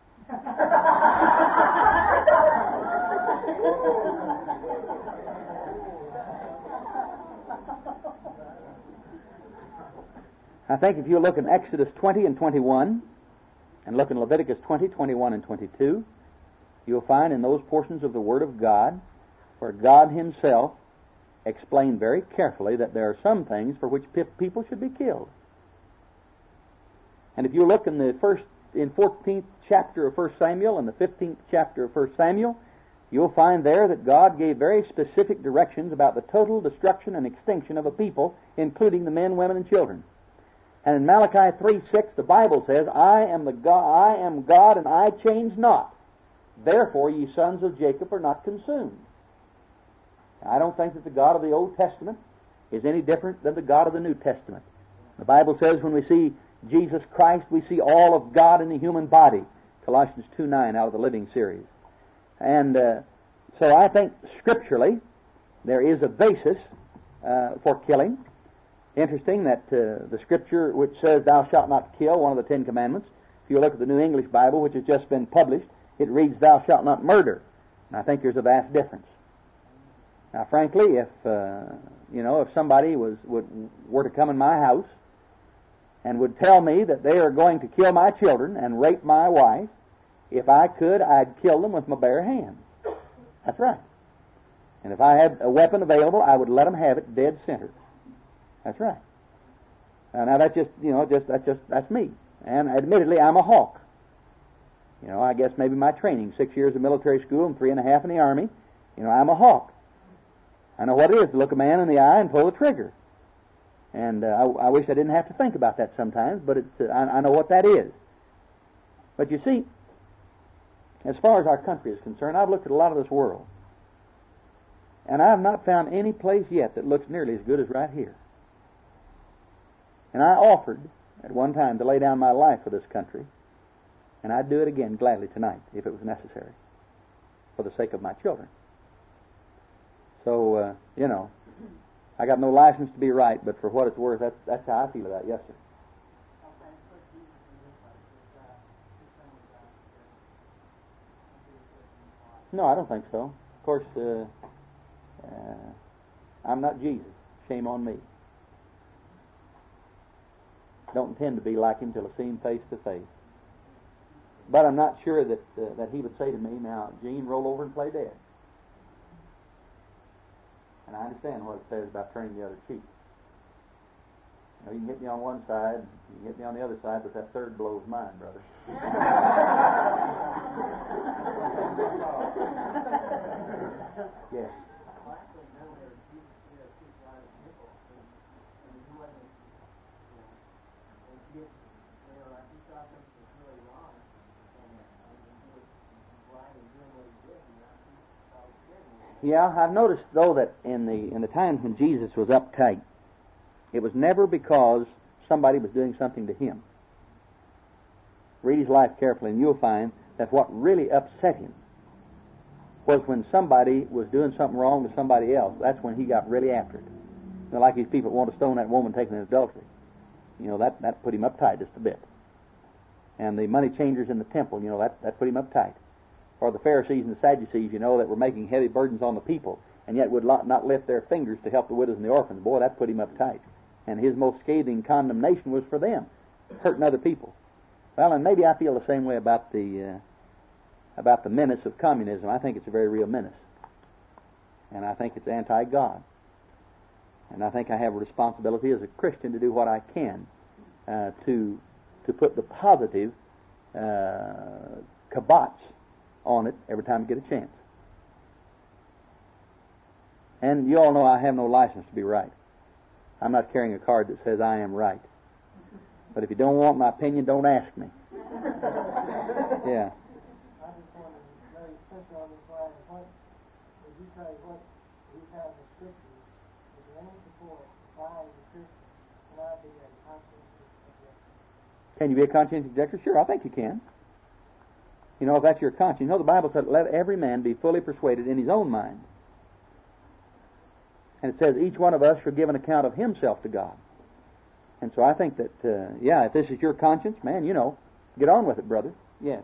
I think if you look in Exodus twenty and twenty-one, and look in Leviticus twenty, twenty-one, and twenty-two, you'll find in those portions of the Word of God where God Himself explained very carefully that there are some things for which people should be killed. And if you look in the first, in fourteenth chapter of First Samuel and the fifteenth chapter of First Samuel, you'll find there that God gave very specific directions about the total destruction and extinction of a people, including the men, women, and children. And in Malachi three six, the Bible says, I am the God, I am God, and I change not. Therefore, ye sons of Jacob are not consumed. I don't think that the God of the Old Testament is any different than the God of the New Testament. The Bible says when we see Jesus Christ, we see all of God in the human body. Colossians two nine out of the Living Series. And uh, so I think scripturally there is a basis uh, for killing. Interesting that uh, the scripture which says thou shalt not kill, one of the Ten Commandments, if you look at the New English Bible, which has just been published, it reads thou shalt not murder. And I think there's a vast difference. Now frankly, if uh, you know, if somebody was would were to come in my house and would tell me that they are going to kill my children and rape my wife, if I could, I'd kill them with my bare hands. That's right. And if I had a weapon available, I would let them have it dead center. That's right. Uh, now that's just, you know, just that's just that's me. And admittedly, I'm a hawk. You know, I guess maybe my training, six years of military school and three and a half in the Army, you know, I'm a hawk. I know what it is to look a man in the eye and pull the trigger. And uh, I, I wish I didn't have to think about that sometimes, but it's, uh, I, I know what that is. But you see, as far as our country is concerned, I've looked at a lot of this world. And I have not found any place yet that looks nearly as good as right here. And I offered at one time to lay down my life for this country, and I'd do it again gladly tonight if it was necessary for the sake of my children. So, uh, you know, I got no license to be right, but for what it's worth, that's, that's how I feel about it. Yes, sir. No, I don't think so. Of course, uh, uh, I'm not Jesus. Shame on me. don't intend to be like him till I see him face to face. But I'm not sure that uh, that he would say to me, now, Gene, roll over and play dead. And I understand what it says about turning the other cheek. You know, you can hit me on one side, you can hit me on the other side, but that third blow is mine, brother. Yes. Yeah, I've noticed though that in the in the times when Jesus was uptight, it was never because somebody was doing something to him. Read his life carefully, and you'll find that what really upset him was when somebody was doing something wrong to somebody else. That's when he got really after it. You know, like these people want to stone that woman taken in adultery. You know, that, that put him uptight just a bit. And the money changers in the temple, you know, that, that put him uptight. Or the Pharisees and the Sadducees, you know, that were making heavy burdens on the people, and yet would not lift their fingers to help the widows and the orphans. Boy, that put him uptight. And his most scathing condemnation was for them, hurting other people. Well, and maybe I feel the same way about the uh, about the menace of communism. I think it's a very real menace. And I think it's anti-God. And I think I have a responsibility as a Christian to do what I can uh, to to put the positive uh, kibosh on it every time I get a chance. And you all know I have no license to be right. I'm not carrying a card that says I am right. But if you don't want my opinion, don't ask me. Yeah. I just want to very special on this line. What would you say? What you have in the scriptures? Is there any support by the Christian? Can I be a conscientious objector? Can you be a conscientious objector? Sure, I think you can. You know, if that's your conscience. You know, the Bible said, let every man be fully persuaded in his own mind. And it says each one of us shall give an account of himself to God. And so I think that, uh, yeah, if this is your conscience, man, you know, get on with it, brother. Yes.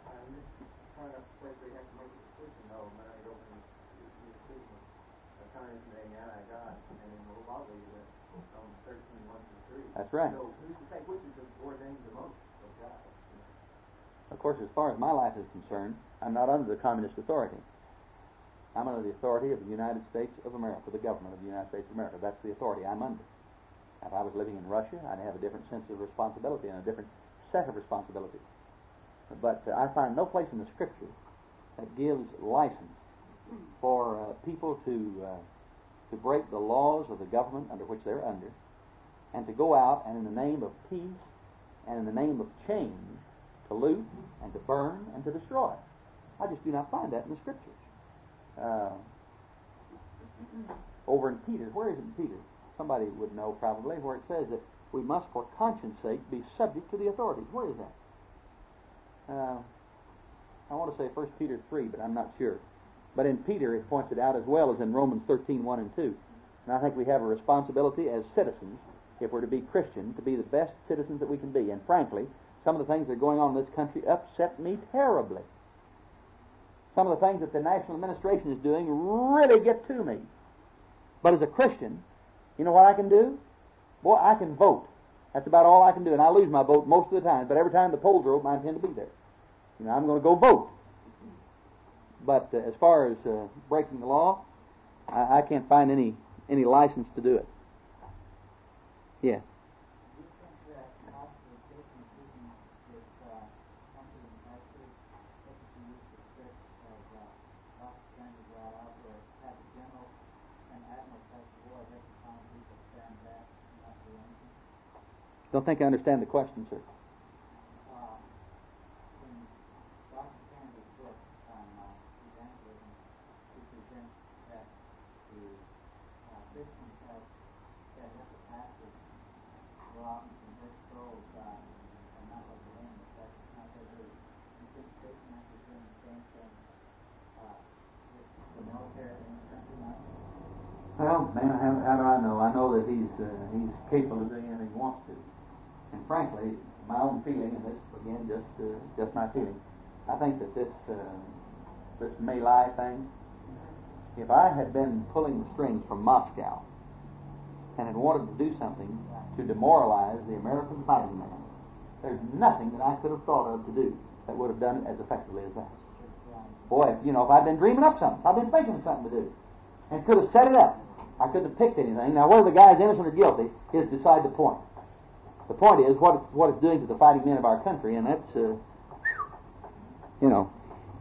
That's right. So who's to say which is ordained the most of God? Of course, as far as my life is concerned, I'm not under the communist authority. I'm under the authority of the United States of America, the government of the United States of America. That's the authority I'm under. If I was living in Russia, I'd have a different sense of responsibility and a different set of responsibilities. But uh, I find no place in the Scripture that gives license for uh, people to uh, to break the laws of the government under which they're under, and to go out and in the name of peace and in the name of change to loot and to burn and to destroy. I just do not find that in the Scriptures. Uh, over in Peter, where is it in Peter? Somebody would know probably, where it says that we must for conscience sake be subject to the authorities. Where is that? Uh, I want to say First Peter three, but I'm not sure. But in Peter it points it out as well as in Romans thirteen, one and two. And I think we have a responsibility as citizens, if we're to be Christian, to be the best citizens that we can be. And frankly, some of the things that are going on in this country upset me terribly. Some of the things that the national administration is doing really get to me. But as a Christian, you know what I can do? Boy, I can vote. That's about all I can do. And I lose my vote most of the time. But every time the polls are open, I intend to be there. You know, I'm going to go vote. But uh, as far as uh, breaking the law, I, I can't find any any license to do it. Yeah. Don't think I understand the question, sir. Uh, in Doctor Kennedy's book on uh, evangelism, he presents that the uh, Christians have set up a passage go out and convert souls uh, and not let the end. That's not their duty. You think Satan might be doing the same thing uh, with the military in the country now? Well, man, how, how do I know? I know that he's uh, he's capable of doing anything he wants to. And frankly, my own feeling, and this again just uh, just my feeling, I think that this uh, this My Lai thing, if I had been pulling the strings from Moscow, and had wanted to do something to demoralize the American fighting man, there's nothing that I could have thought of to do that would have done it as effectively as that. Boy, if, you know, if I'd been dreaming up something, if I'd been thinking of something to do, and could have set it up, I couldn't have picked anything. Now, whether the guy's innocent or guilty is beside the point. The point is what it's, what it's doing to the fighting men of our country, and that's, uh, you know,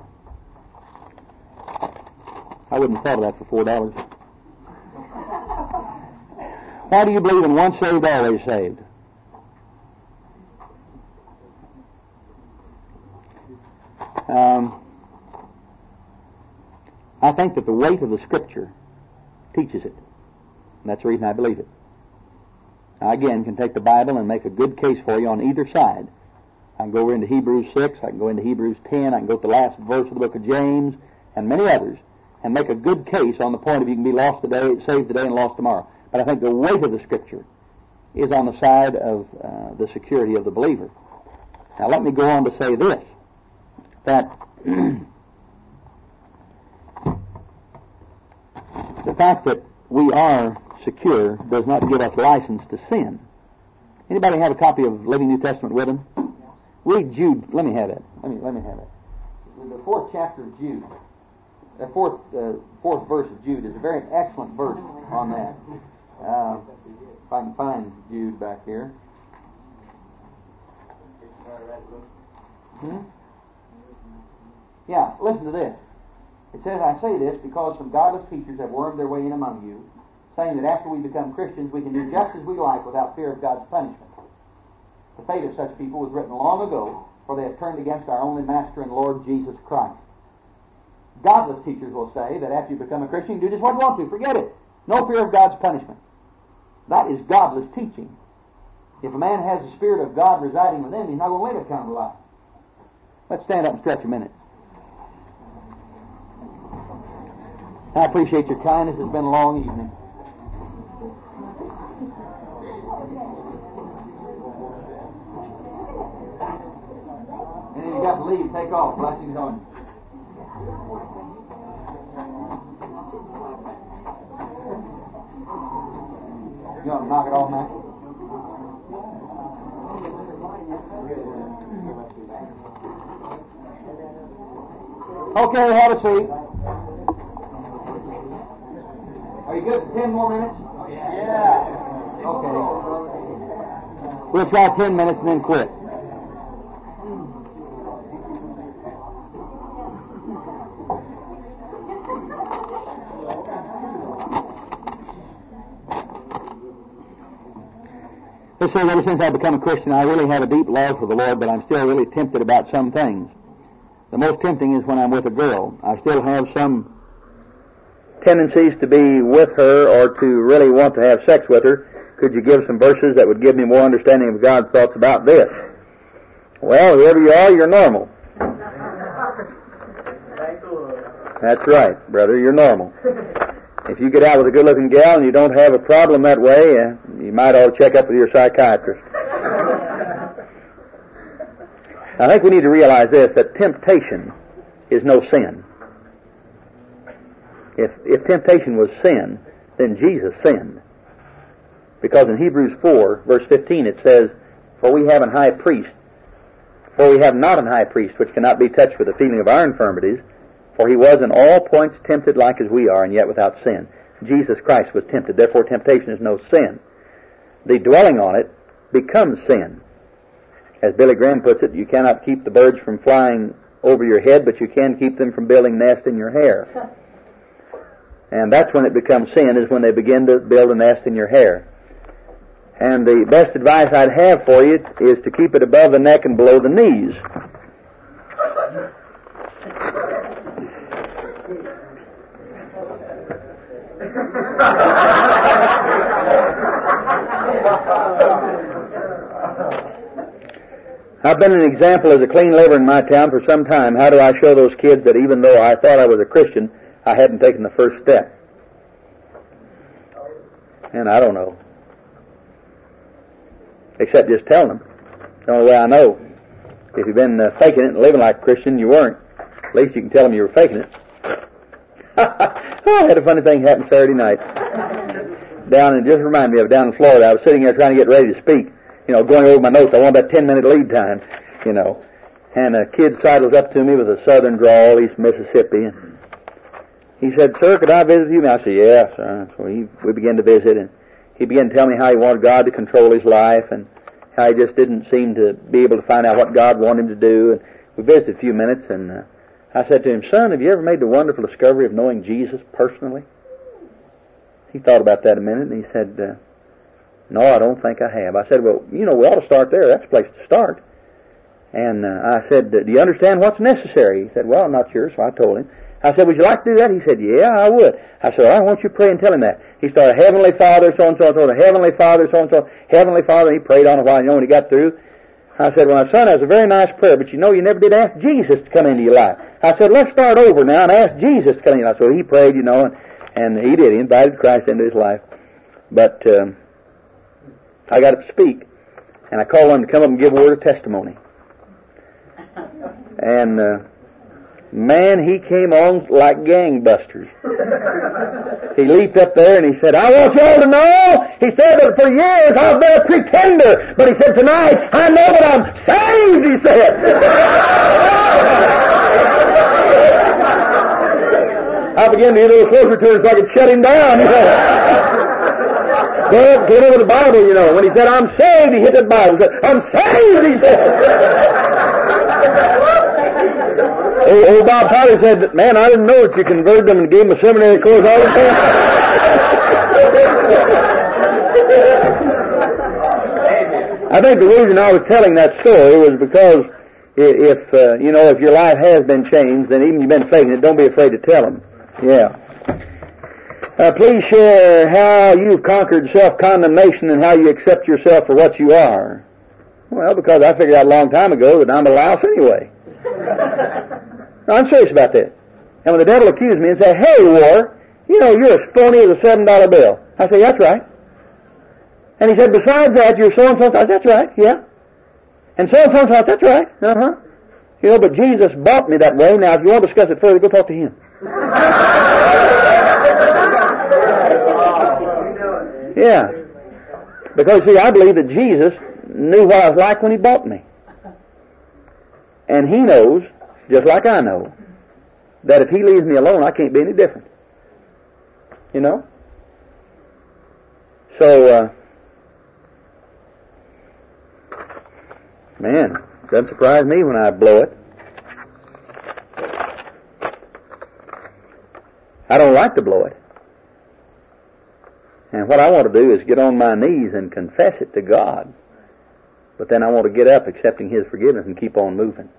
I wouldn't have thought of that for four dollars. Why do you believe in once saved, always saved? Um, I think that the weight of the Scripture teaches it. And that's the reason I believe it. I, again, can take the Bible and make a good case for you on either side. I can go over into Hebrews six, I can go into Hebrews ten, I can go to the last verse of the book of James, and many others, and make a good case on the point of you can be lost today, saved today, and lost tomorrow. But I think the weight of the Scripture is on the side of uh, the security of the believer. Now let me go on to say this, that the fact that we are secure does not give us license to sin. Anybody have a copy of Living New Testament with them? Read Jude. Let me have it. Let me let me have it. The fourth chapter of Jude, the fourth uh, fourth verse of Jude is a very excellent verse on that. Uh, if I can find Jude back here. Hmm? Yeah, listen to this. It says, I say this because some godless teachers have wormed their way in among you, saying that after we become Christians we can do just as we like without fear of God's punishment. The fate of such people was written long ago, for they have turned against our only Master and Lord Jesus Christ. Godless teachers will say that after you become a Christian, you do just what you want to. Forget it. No fear of God's punishment. That is godless teaching. If a man has the Spirit of God residing within him, he's not going to live that kind of life. Let's stand up and stretch a minute. I appreciate your kindness. It's been a long evening. And if you got to leave, take off. Blessings on you. You want to knock it off now? Okay, have a seat. Are you good for ten more minutes? Yeah. Okay. We'll try ten minutes and then quit. This says, ever since I've become a Christian, I really have a deep love for the Lord, but I'm still really tempted about some things. The most tempting is when I'm with a girl. I still have some tendencies to be with her or to really want to have sex with her. Could you give some verses that would give me more understanding of God's thoughts about this? Well, whoever you are, you're normal. That's right, brother, you're normal. If you get out with a good-looking gal and you don't have a problem that way, uh, you might ought to check up with your psychiatrist. I think we need to realize this, that temptation is no sin. If, if temptation was sin, then Jesus sinned. Because in Hebrews four, verse fifteen, it says, For we have an high priest, for we have not an high priest which cannot be touched with the feeling of our infirmities, for he was in all points tempted like as we are, and yet without sin. Jesus Christ was tempted, therefore temptation is no sin. The dwelling on it becomes sin. As Billy Graham puts it, you cannot keep the birds from flying over your head, but you can keep them from building nests in your hair. And that's when it becomes sin, is when they begin to build a nest in your hair. And the best advice I'd have for you is to keep it above the neck and below the knees. I've been an example as a clean liver in my town for some time. How do I show those kids that even though I thought I was a Christian, I hadn't taken the first step? And I don't know. Except just telling them. The only way I know. If you've been uh, faking it and living like a Christian, you weren't. At least you can tell them you were faking it. I had a funny thing happen Saturday night. down, and just reminded me of down in Florida. I was sitting there trying to get ready to speak, you know, going over my notes. I wanted that ten minute lead time, you know. And a kid sidles up to me with a southern drawl, East Mississippi, and he said, "Sir, could I visit you?" And I said, "Yeah, sir." So he, we began to visit, and he began to tell me how he wanted God to control his life, and how he just didn't seem to be able to find out what God wanted him to do. And we visited a few minutes, and uh, I said to him, "Son, have you ever made the wonderful discovery of knowing Jesus personally?" He thought about that a minute, and he said, uh, "No, I don't think I have." I said, "Well, you know, we ought to start there. That's the place to start." And uh, I said, "Do you understand what's necessary?" He said, "Well, I'm not sure," so I told him. I said, "Would you like to do that?" He said, "Yeah, I would." I said, "All right, why don't you pray and tell him that?" He started, "Heavenly Father, so-and-so, so, Heavenly Father, so-and-so, Heavenly Father," and he prayed on a while. You know, when he got through, I said, "Well, my son, that's a very nice prayer, but you know you never did ask Jesus to come into your life." I said, "Let's start over now and ask Jesus to come into your life." So he prayed, you know, and, and he did. He invited Christ into his life. But um, I got up to speak, and I called him to come up and give a word of testimony. And uh, man, he came on like gangbusters. He leaped up there and he said, "I want you all to know," he said, "that for years I've been a pretender, but," he said, "tonight I know that I'm saved," he said. I began to get a little closer to him so I could shut him down. You know. Dad came over the Bible, you know. When he said, "I'm saved," he hit the Bible. He said, "I'm saved," he said. Old, old Bob Potter said, "Man, I didn't know that you converted them and gave them a seminary course all the time." I think the reason I was telling that story was because if, uh, you know, if your life has been changed, then even you've been faking it, don't be afraid to tell them. Yeah. Uh, please share how you've conquered self-condemnation and how you accept yourself for what you are. Well, because I figured out a long time ago that I'm a louse anyway. No, I'm serious about that. And when the devil accused me and said, "Hey, War, you know, you're as phony as a seven dollar bill." I said, "That's right." And he said, "Besides that, you're so-and-so." I said, "That's right, yeah." And so-and-so, I said, "That's right, uh-huh." You know, but Jesus bought me that way. Now, if you want to discuss it further, go talk to him. Yeah. Because, see, I believe that Jesus knew what I was like when he bought me. And he knows, just like I know, that if he leaves me alone, I can't be any different. You know? So, uh, man, doesn't surprise me when I blow it. I don't like to blow it. And what I want to do is get on my knees and confess it to God. But then I want to get up accepting his forgiveness and keep on moving.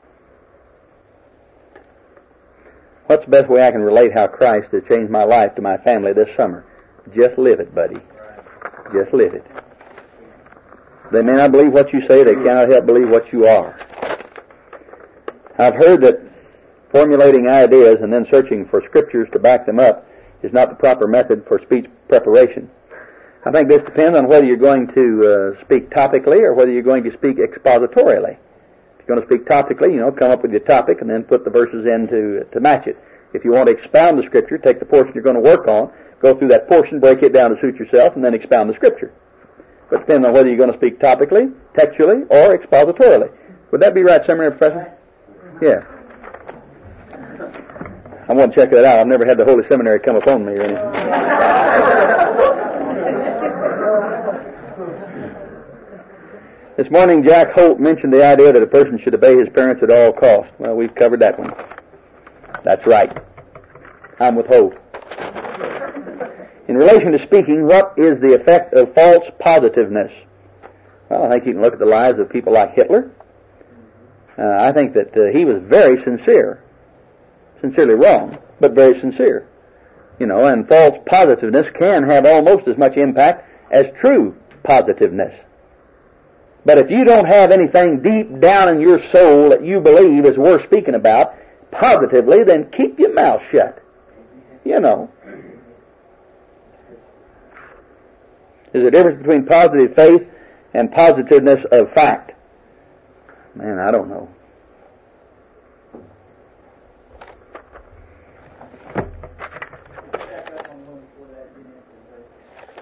What's the best way I can relate how Christ has changed my life to my family this summer? Just live it, buddy. Just live it. They may not believe what you say, they cannot help believe what you are. I've heard that formulating ideas and then searching for scriptures to back them up is not the proper method for speech preparation. I think this depends on whether you're going to uh, speak topically or whether you're going to speak expositorially. If you're going to speak topically, you know, come up with your topic and then put the verses in to, to match it. If you want to expound the scripture, take the portion you're going to work on, go through that portion, break it down to suit yourself, and then expound the scripture. But it depends on whether you're going to speak topically, textually, or expositorily. Would that be right, Seminary Professor? Yeah. I want to check that out. I've never had the Holy Seminary come upon me or anything. This morning, Jack Holt mentioned the idea that a person should obey his parents at all costs. Well, we've covered that one. That's right. I'm with Holt. In relation to speaking, what is the effect of false positiveness? Well, I think you can look at the lives of people like Hitler. Uh, I think that uh, he was very sincere. Sincerely wrong, but very sincere. You know, and false positiveness can have almost as much impact as true positiveness. But if you don't have anything deep down in your soul that you believe is worth speaking about positively, then keep your mouth shut. You know. There's a difference between positive faith and positiveness of fact. Man, I don't know.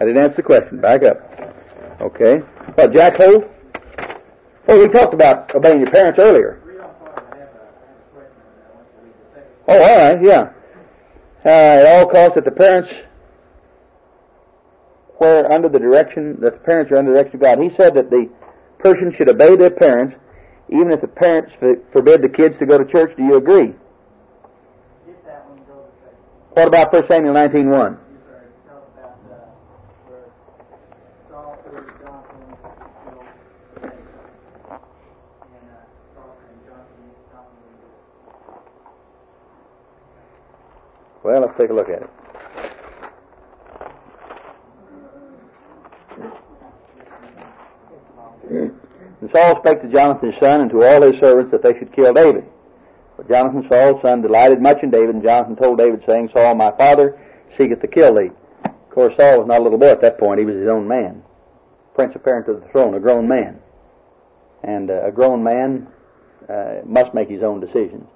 I didn't answer the question. Back up. Okay. What, Jack Holt? Oh, we talked about obeying your parents earlier. Oh, all right, yeah. Uh, at all costs, that the parents were under the direction, that the parents are under the direction of God. He said that the person should obey their parents, even if the parents f- forbid the kids to go to church. Do you agree? What about First Samuel nineteen one? Well, let's take a look at it. And Saul spake to Jonathan his son and to all his servants that they should kill David. But Jonathan Saul's son delighted much in David, and Jonathan told David, saying, Saul, my father, seeketh to kill thee. Of course, Saul was not a little boy at that point. He was his own man, prince apparent to the throne, a grown man. And uh, a grown man uh, must make his own decisions.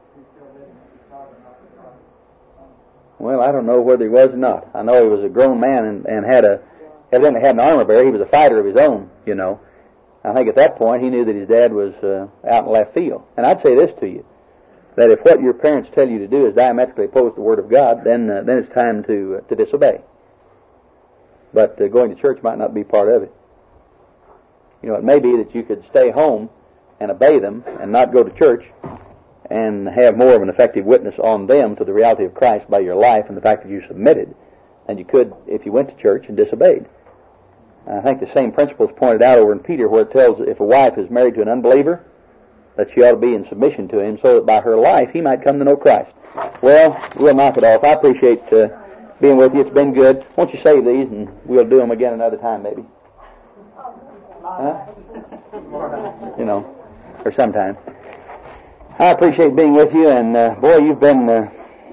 Well, I don't know whether he was or not. I know he was a grown man and, and had a, evidently had an armor bearer. He was a fighter of his own, you know. I think at that point he knew that his dad was uh, out in left field. And I'd say this to you, that if what your parents tell you to do is diametrically opposed to the Word of God, then uh, then it's time to uh, to disobey. But uh, going to church might not be part of it. You know, it may be that you could stay home and obey them and not go to church and have more of an effective witness on them to the reality of Christ by your life and the fact that you submitted than you could if you went to church and disobeyed. I think the same principle is pointed out over in Peter, where it tells if a wife is married to an unbeliever, that she ought to be in submission to him so that by her life he might come to know Christ. Well, we'll knock it off. I appreciate uh, being with you. It's been good. Won't you save these and we'll do them again another time maybe? Huh? You know, or sometime. I appreciate being with you, and uh, boy, you've been uh,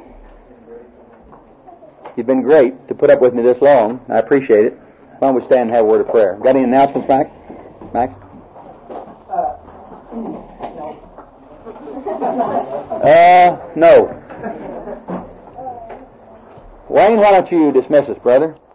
you've been great to put up with me this long. I appreciate it. Why don't we stand and have a word of prayer? Got any announcements, Max? Max? Uh, no. Wayne, why don't you dismiss us, brother?